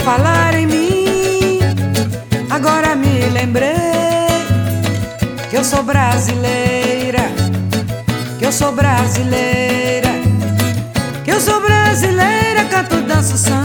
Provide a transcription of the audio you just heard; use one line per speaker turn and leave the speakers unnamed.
falar em mim, agora me lembrei que eu sou brasileira, que eu sou brasileira, que eu sou brasileira, canto, danço, samba.